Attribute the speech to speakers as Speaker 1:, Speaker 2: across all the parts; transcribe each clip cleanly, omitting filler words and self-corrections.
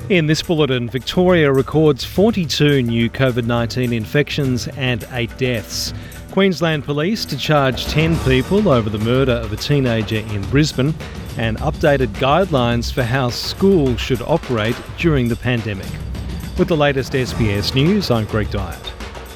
Speaker 1: In this bulletin, Victoria records 42 new COVID-19 infections and 8 deaths. Queensland Police to charge 10 people over the murder of a teenager in Brisbane, and updated guidelines for how schools should operate during the pandemic. With the latest SBS News, I'm Greg Dyett.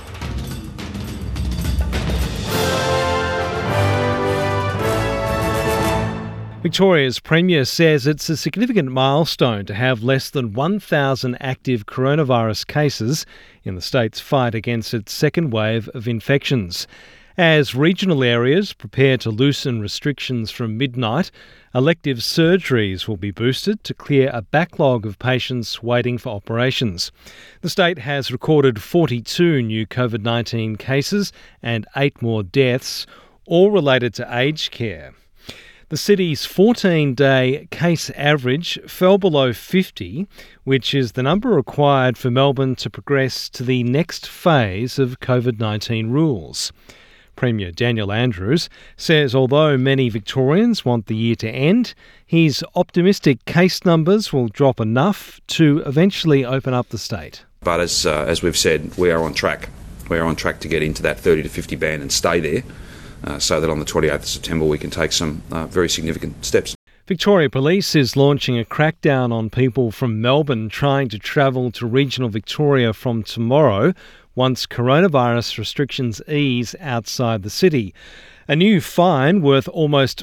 Speaker 1: Victoria's Premier says it's a significant milestone to have less than 1,000 active coronavirus cases in the state's fight against its second wave of infections. As regional areas prepare to loosen restrictions from midnight, elective surgeries will be boosted to clear a backlog of patients waiting for operations. The state has recorded 42 new COVID-19 cases and 8 more deaths, all related to aged care. The city's 14-day case average fell below 50, which is the number required for Melbourne to progress to the next phase of COVID-19 rules. Premier Daniel Andrews says although many Victorians want the year to end, he's optimistic case numbers will drop enough to eventually open up the state.
Speaker 2: But as we've said, we are on track. We are on track to get into that 30 to 50 band and stay there. So that on the 28th of September we can take some very significant steps.
Speaker 1: Victoria Police is launching a crackdown on people from Melbourne trying to travel to regional Victoria from tomorrow once coronavirus restrictions ease outside the city. A new fine worth almost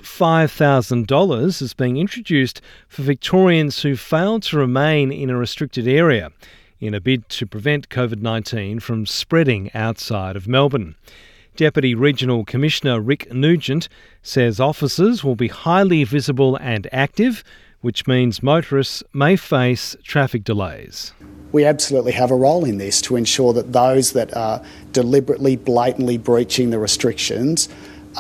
Speaker 1: $5,000 is being introduced for Victorians who fail to remain in a restricted area in a bid to prevent COVID-19 from spreading outside of Melbourne. Deputy Regional Commissioner Rick Nugent says officers will be highly visible and active, which means motorists may face traffic delays.
Speaker 3: We absolutely have a role in this to ensure that those that are deliberately, blatantly breaching the restrictions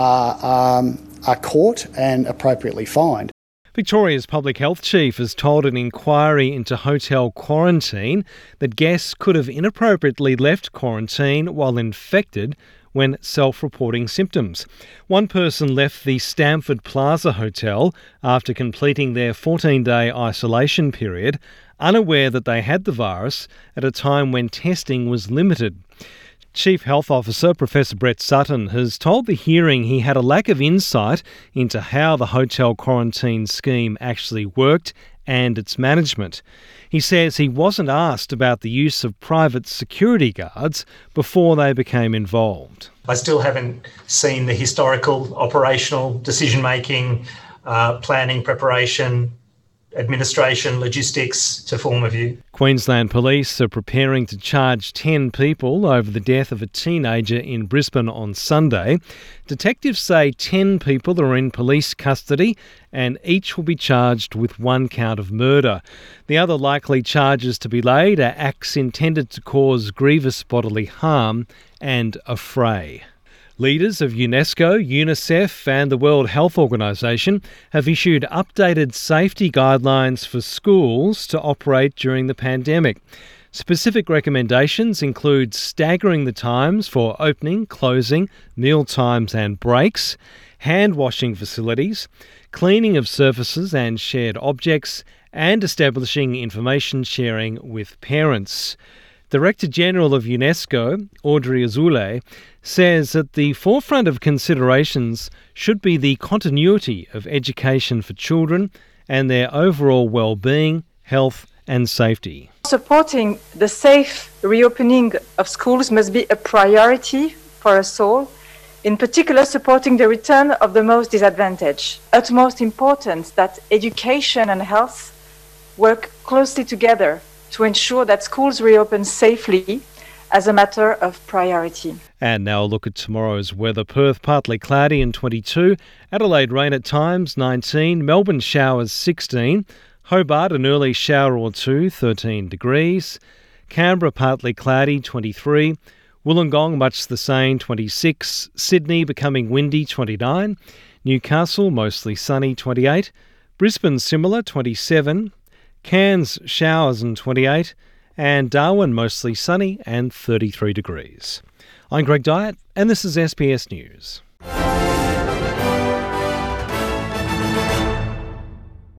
Speaker 3: are caught and appropriately fined.
Speaker 1: Victoria's Public Health Chief has told an inquiry into hotel quarantine that guests could have inappropriately left quarantine while infected when self-reporting symptoms. One person left the Stamford Plaza Hotel after completing their 14-day isolation period, unaware that they had the virus at a time when testing was limited. Chief Health Officer Professor Brett Sutton has told the hearing he had a lack of insight into how the hotel quarantine scheme actually worked and its management. He says he wasn't asked about the use of private security guards before they became involved.
Speaker 4: I still haven't seen the historical, operational, decision-making, planning, preparation, administration, logistics to form a view.
Speaker 1: Queensland Police are preparing to charge 10 people over the death of a teenager in Brisbane on Sunday. Detectives say 10 people are in police custody and each will be charged with 1 count of murder. The other likely charges to be laid are acts intended to cause grievous bodily harm and affray. Leaders of UNESCO, UNICEF and the World Health Organization have issued updated safety guidelines for schools to operate during the pandemic. Specific recommendations include staggering the times for opening, closing, meal times and breaks, hand washing facilities, cleaning of surfaces and shared objects, and establishing information sharing with parents. Director General of UNESCO, Audrey Azoulay, says at the forefront of considerations should be the continuity of education for children and their overall well-being, health and safety.
Speaker 5: Supporting the safe reopening of schools must be a priority for us all, in particular supporting the return of the most disadvantaged. Utmost importance that education and health work closely together to ensure that schools reopen safely as a matter of priority.
Speaker 1: And now a look at tomorrow's weather. Perth partly cloudy and 22, Adelaide rain at times 19, Melbourne showers 16, Hobart an early shower or two 13 degrees, Canberra partly cloudy 23, Wollongong much the same 26, Sydney becoming windy 29, Newcastle mostly sunny 28, Brisbane similar 27, Cairns showers and 28, and Darwin mostly sunny and 33 degrees. I'm Greg Dyett, and this is SBS News.